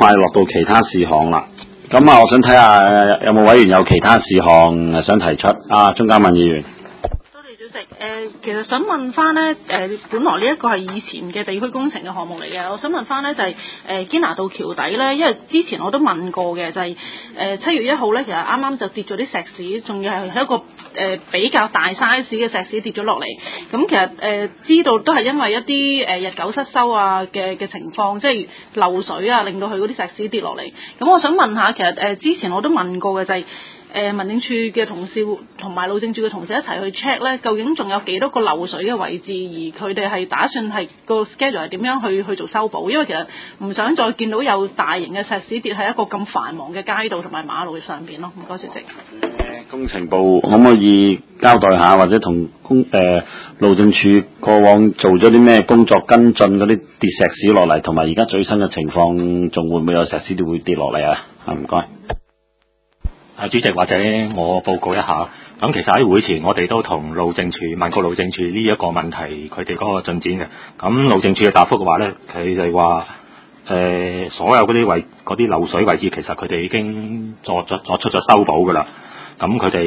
快落到其他事項啦。咁啊，我想睇下有冇委員有其他事項想提出。鍾嘉敏議員。 主席，其實想問翻呢，本來呢一個係以前嘅地區工程嘅項目嚟嘅，我想問翻呢，就係堅拿道橋底呢，因為之前我都問過嘅，就係7月1號呢，其實啱啱就跌咗啲石屎，仲要係一個比較大 size 嘅石屎跌咗落嚟。咁其實知道都係因為一啲日久失修啊嘅情況，即係漏水啊，令到佢嗰啲石屎跌落嚟。咁我想問下，其實之前我都問過嘅就係民政處嘅同事同埋路政處嘅同事一齊去 check 咧，究竟仲有幾多個漏水嘅位置，而佢哋係打算係個 schedule 係點樣去做修補？因為其實唔想再見到有大型嘅石屎跌喺一個咁繁忙嘅街道同埋馬路嘅上邊咯。唔該，主席。 工程部可唔可以交代下，或者同路政處過往做咗啲咩工作跟進嗰啲跌石屎落嚟，同埋而家最新嘅情況，仲會唔會有石屎會跌落嚟啊？唔該。 主席，或者我報告一下。咁其實喺會前，我哋都同路政處問過路政處呢一個問題，佢哋嗰個進展嘅。咁路政處嘅答覆嘅話咧，佢哋話所有嗰啲漏水位置，其實佢哋已經作出咗修補㗎啦。咁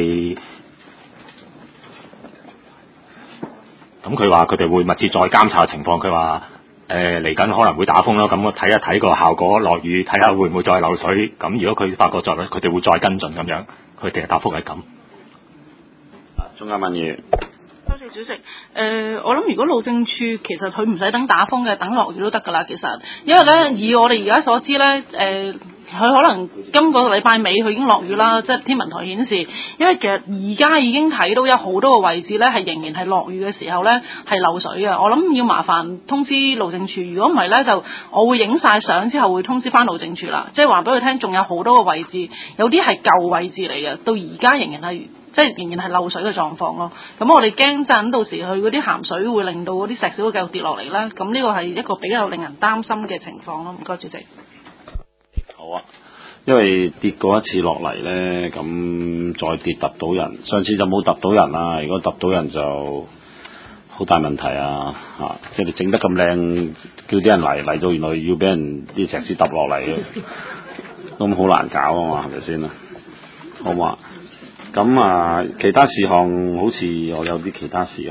佢話佢哋會密切再監察情況。佢話嚟緊可能會打風啦，咁我睇一睇個效果，落雨睇下會唔會再漏水。咁如果佢發覺再佢哋會再跟進咁樣。佢哋嘅答覆係咁。 鍾嘉敏議員。 多謝主席。我諗如果路政處其實佢唔使等打風嘅，等落雨都得㗎啦。其實，因為咧以我哋而家所知咧，佢可能今個禮拜尾佢已經落雨啦，即係天文台顯示。因為其實而家已經睇到有好多個位置咧係仍然係落雨嘅時候咧係漏水嘅。我諗要麻煩通知路政處，如果唔係咧就我會影晒相之後會通知翻路政處啦，即係話俾佢聽，仲有好多個位置，有啲係舊位置嚟嘅，到而家仍然係漏水嘅狀況咯。咁我哋驚陣到時去嗰啲鹹水會令到嗰啲石屎會繼續跌落嚟咧。咁呢個係一個比較令人擔心嘅情況咯。唔該，主席。 好啊，因為跌過一次落嚟咧，咁再跌揼到人，上次就冇揼到人啦。如果揼到人就好大問題啊！即係你整得咁靚，叫啲人嚟到，原來要俾人啲石屎揼落嚟嘅，咁好難搞啊嘛，係咪先啊？好嘛？咁其他事項好似我有啲其他事項。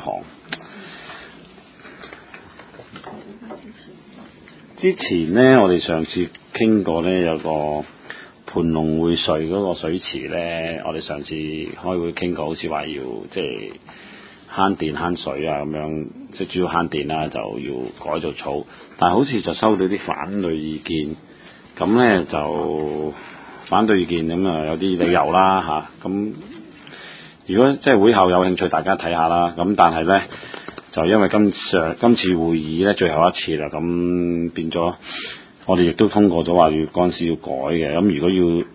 之前呢，我哋上次傾過呢，有個盤龍匯水嗰個水池呢，我哋上次開會傾過，好似話要即係慳電慳水啊咁樣，即係主要慳電啦，就要改做草。但係好似就收到啲反對意見，咁呢就反對意見咁有啲理由啦嚇。咁如果即係會後有興趣，大家睇下啦。咁但係呢，就因為今次會議咧最後一次啦，咁變咗我哋亦都通過咗話嗰陣時要改嘅。咁如果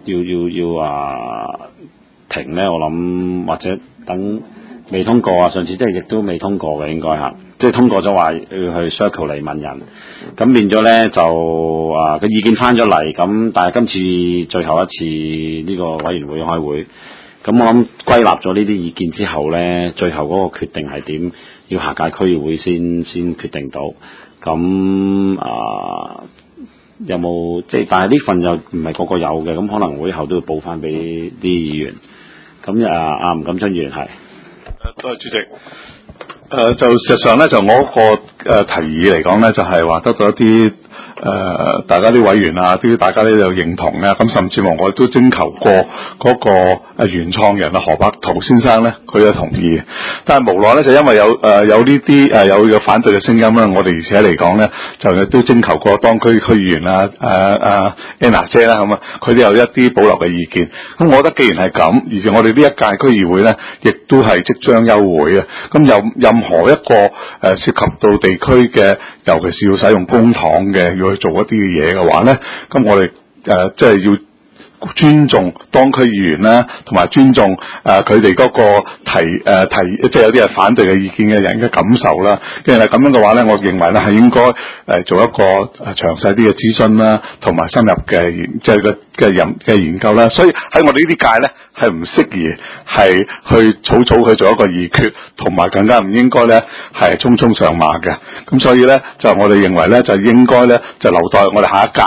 要停咧，我諗或者等未通過啊，上次即係亦都未通過嘅應該嚇，即係通過咗話要去 circle 嚟問人，咁變咗咧就個意見翻咗嚟，咁但係今次最後一次呢個委員會開會。咁我諗歸納咗呢啲意見之後呢，最後嗰個決定係點，要下屆區議會先決定到。咁有冇即係？但係呢份又唔係個個有嘅，咁可能會後都要報翻俾啲議員。咁吳錦春議員係。 多謝主席。就事實上呢，就我個提議嚟講呢，就係話得到一啲。大家啲委員啊，大家都有認同咧，咁甚至乎我都徵求過嗰個原創人何伯圖先生咧，佢有同意。但係無奈咧，就因為有呢啲有反對嘅聲音啦，我哋而且嚟講咧，就都徵求過當區區議員Anna 姐啦，咁佢哋有一啲保留嘅意見。咁我覺得既然係咁，而且我哋呢一屆區議會咧，亦都係即將休會啊。咁有任何一個涉及到地區嘅，尤其是要使用公帑嘅，要去做一啲嘅嘢嘅話咧，咁我哋即係要尊重當區議員啦，同埋尊重佢哋嗰個提即係有啲係反對嘅意見嘅人嘅感受啦。既然係咁樣嘅話咧，我認為咧係應該做一個詳細啲嘅諮詢啦，同埋深入嘅研究啦。所以喺我哋呢啲屆咧係唔適宜係去草去做一個議決，同埋更加唔應該咧係匆匆上馬嘅。咁所以咧就我哋認為咧就應該咧就留待我哋下一屆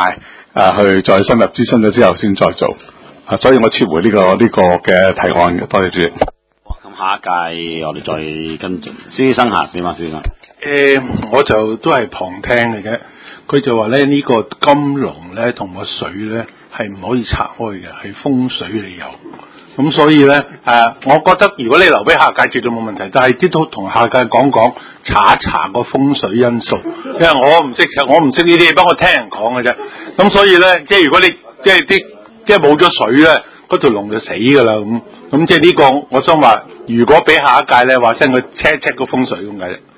去再深入諮詢咗之後先再做。所以我撤回呢個嘅提案嘅。多謝主席。 咁下一屆我哋再跟進。施醫生點啊？施醫生？ 我就都係旁聽嚟嘅。佢就話咧呢個金龍咧同個水咧係唔可以拆開嘅，係風水理由。咁所以咧我覺得如果你留俾下屆絕對冇問題，但係啲都同下屆講查一查個風水因素，因為我唔識呢啲，不過我聽人講嘅啫。咁所以咧，即係如果你即係冇咗水咧，嗰條龍就死㗎啦。咁即係呢個，我想話，如果俾下一屆咧，話聲佢 check 個風水咁解。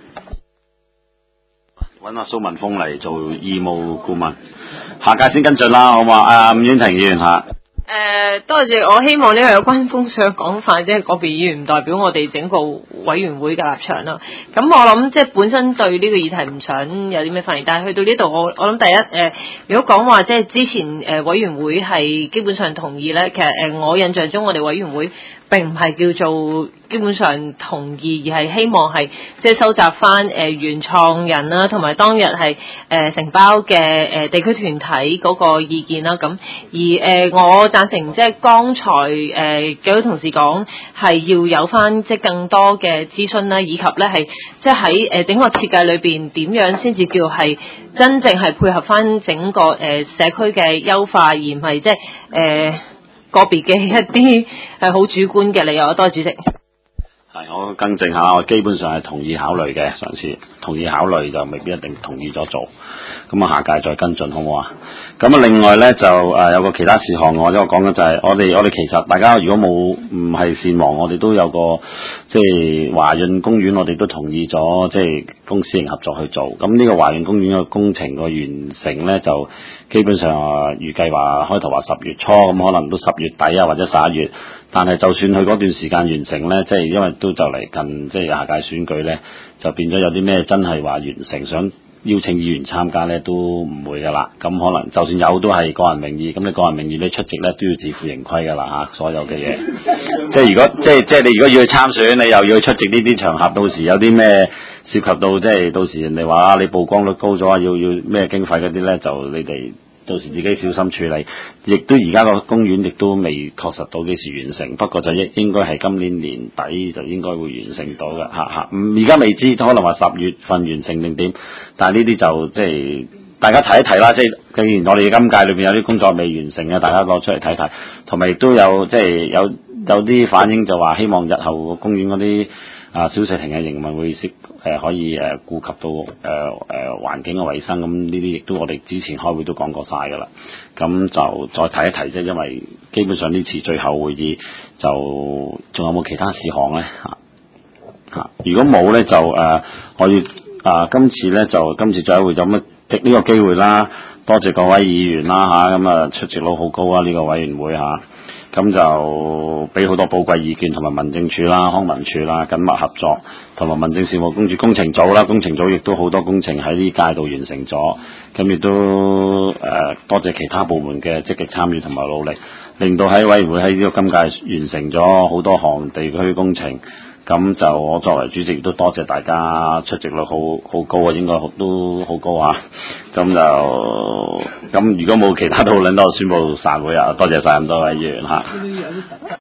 揾阿蘇文峰嚟做義務顧問，下屆先跟進啦，好嘛？伍婉婷議員嚇。 多謝，我希望呢個有關風水嘅講法，即係個別議員唔代表我哋整個委員會嘅立場啦。咁我諗即係本身對呢個議題唔想有啲咩反應，但係去到呢度，我諗第一如果講話即係之前委員會係基本上同意咧，其實我印象中我哋委員會並唔係叫做基本上同意，而係希望係即係收集翻原創人啦，同埋當日係承包嘅地區團體嗰個意見啦。咁而我贊成即係剛才幾位同事講係要有翻即係更多嘅諮詢啦，以及咧係即係喺整個設計裏邊點樣先至叫係真正係配合翻整個社區嘅優化，而唔係即係個別嘅一啲係好主觀嘅理由。多謝主席。 係，我更正下，我基本上係同意考慮嘅。上次同意考慮就未必一定同意咗做。咁下屆再跟進好唔好啊？咁另外咧就有個其他事項，我講緊就係我哋其實大家如果唔係善忘，我哋都有個即係華潤公園，我哋都同意咗即係公私營合作去做。咁呢個華潤公園嘅工程個完成咧，就基本上預計話開頭話10月初，咁可能都10月底啊或者11月。但係就算佢嗰段時間完成咧，即係因為都就嚟近即係下屆選舉咧，就變咗有啲咩真係話完成想邀請議員參加咧都唔會噶啦。咁可能就算有都係個人名義，咁你個人名義你出席咧都要自負盈虧噶啦嚇，所有嘅嘢。即係如果即係你如果要去參選，你又要去出席呢啲場合，到時有啲咩涉及到即係到時人哋話你曝光率高咗啊，要咩經費嗰啲咧，就你哋到時自己小心處理。亦都而家個公園亦都未確實到幾時完成，不過就應該係今年年底就應該會完成到嘅嚇。而家未知，可能話10月份完成定點，但係呢啲就即係大家睇一睇啦。即係既然我哋今屆裏邊有啲工作未完成嘅，大家攞出嚟睇睇，同埋亦都有即係有啲反應就話希望日後個公園嗰啲小食亭嘅營運會可以顧及到環境嘅衞生，咁呢啲亦都我哋之前開會都講過晒㗎啦。咁就再提一提啫，因為基本上呢次最後會議就仲有冇其他事項咧嚇？如果冇咧就我要今次最後會有乜藉呢個機會啦，多謝各位議員啦嚇，咁出席率好高啊呢個委員會嚇。咁就俾好多寶貴意見，同埋民政處啦、康文署啦緊密合作，同埋民政事務公署工程組啦，工程組亦都好多工程喺呢屆度完成咗，咁亦都多謝其他部門嘅積極參與同埋努力，令到喺委員會喺呢個今屆完成咗好多項地區工程。咁就我作為主席亦都多謝大家出席率好高啊，應該都好高啊。咁如果冇其他討論，我宣布散會啊！多謝晒咁多位議員嚇。